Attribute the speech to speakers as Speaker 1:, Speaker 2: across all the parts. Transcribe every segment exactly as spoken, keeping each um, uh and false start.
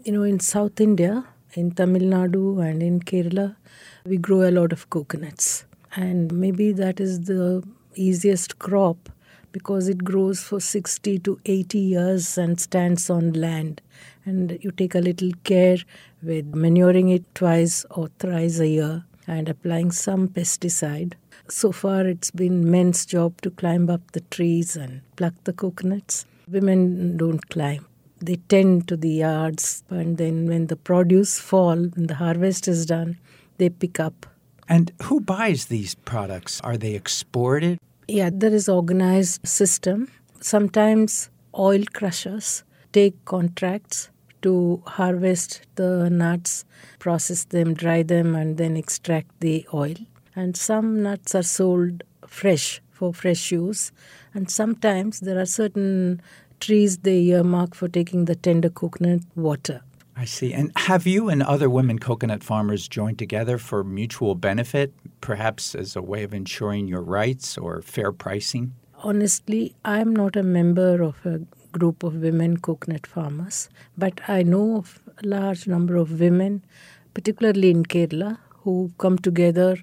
Speaker 1: You know, in South India, in Tamil Nadu and in Kerala, we grow a lot of coconuts. And maybe that is the easiest crop because it grows for sixty to eighty years and stands on land. And you take a little care with manuring it twice or thrice a year and applying some pesticide. So far, it's been men's job to climb up the trees and pluck the coconuts. Women don't climb. They tend to the yards, and then when the produce fall, when the harvest is done, they pick up.
Speaker 2: And who buys these products? Are they exported?
Speaker 1: Yeah, there is organized system. Sometimes oil crushers take contracts to harvest the nuts, process them, dry them, and then extract the oil. And some nuts are sold fresh for fresh use. And sometimes there are certain trees they earmark for taking the tender coconut water.
Speaker 2: I see. And have you and other women coconut farmers joined together for mutual benefit, perhaps as a way of ensuring your rights or fair pricing?
Speaker 1: Honestly, I'm not a member of a group of women coconut farmers, but I know of a large number of women, particularly in Kerala, who come together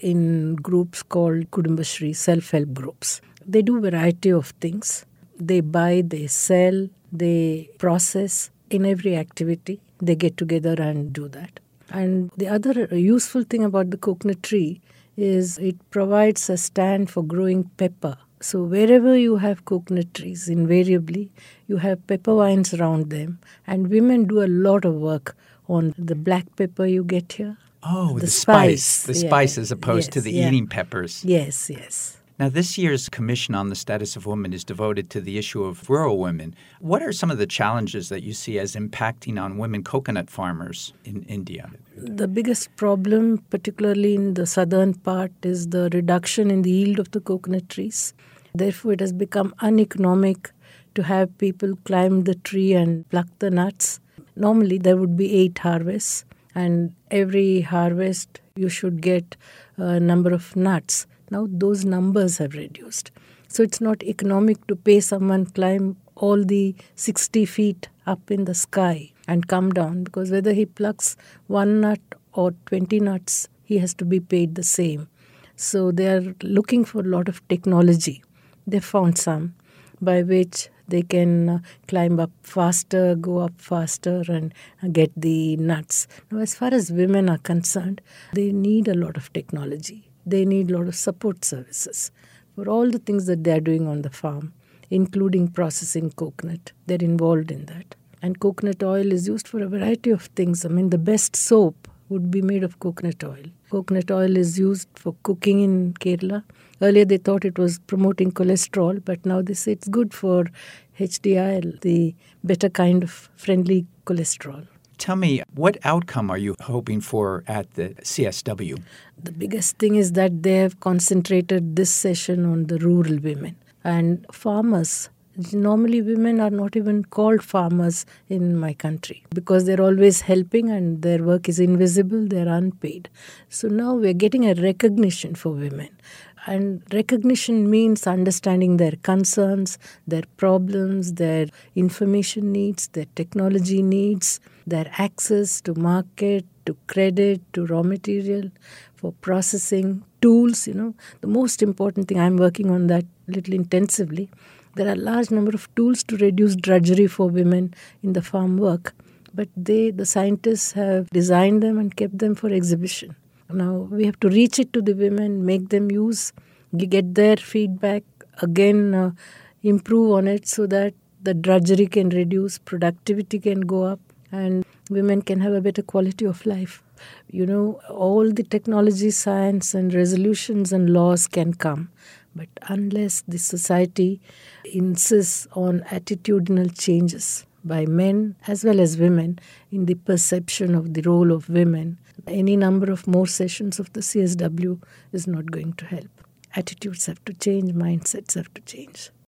Speaker 1: in groups called Kudumbashri, self-help groups. They do a variety of things. They buy, they sell, they process. In every activity, they get together and do that. And the other useful thing about the coconut tree is it provides a stand for growing pepper. So wherever you have coconut trees, invariably, you have pepper vines around them. And women do a lot of work on the black pepper you get here.
Speaker 2: Oh, the,
Speaker 1: the
Speaker 2: spice.
Speaker 1: spice.
Speaker 2: The
Speaker 1: Yeah.
Speaker 2: spice as opposed
Speaker 1: Yes,
Speaker 2: to the
Speaker 1: yeah.
Speaker 2: eating peppers.
Speaker 1: Yes, yes.
Speaker 2: Now, this year's Commission on the Status of Women is devoted to the issue of rural women. What are some of the challenges that you see as impacting on women coconut farmers in India?
Speaker 1: The biggest problem, particularly in the southern part, is the reduction in the yield of the coconut trees. Therefore, it has become uneconomic to have people climb the tree and pluck the nuts. Normally, there would be eight harvests, and every harvest you should get a number of nuts. Now those numbers have reduced. So it's not economic to pay someone climb all the sixty feet up in the sky and come down, because whether he plucks one nut or twenty nuts, he has to be paid the same. So they are looking for a lot of technology. They found some by which they can uh, climb up faster, go up faster, and uh, get the nuts. Now, as far as women are concerned, they need a lot of technology. They need a lot of support services for all the things that they're doing on the farm, including processing coconut. They're involved in that. And coconut oil is used for a variety of things. I mean, the best soap would be made of coconut oil. Coconut oil is used for cooking in Kerala. Earlier they thought it was promoting cholesterol, but now they say it's good for H D I L, the better kind of friendly cholesterol.
Speaker 2: Tell me, what outcome are you hoping for at the C S W?
Speaker 1: The biggest thing is that they have concentrated this session on the rural women and farmers. Normally, women are not even called farmers in my country because they're always helping and their work is invisible, they're unpaid. So now we're getting a recognition for women. And recognition means understanding their concerns, their problems, their information needs, their technology needs, their access to market, to credit, to raw material, for processing, tools, you know. The most important thing, I'm working on that a little intensively. There are a large number of tools to reduce drudgery for women in the farm work, but they, the scientists have designed them and kept them for exhibition. Now, we have to reach it to the women, make them use, get their feedback, again uh, improve on it so that the drudgery can reduce, productivity can go up, and women can have a better quality of life. You know, all the technology, science, and resolutions and laws can come, but unless the society insists on attitudinal changes by men as well as women in the perception of the role of women, any number of more sessions of the C S W is not going to help. Attitudes have to change, mindsets have to change.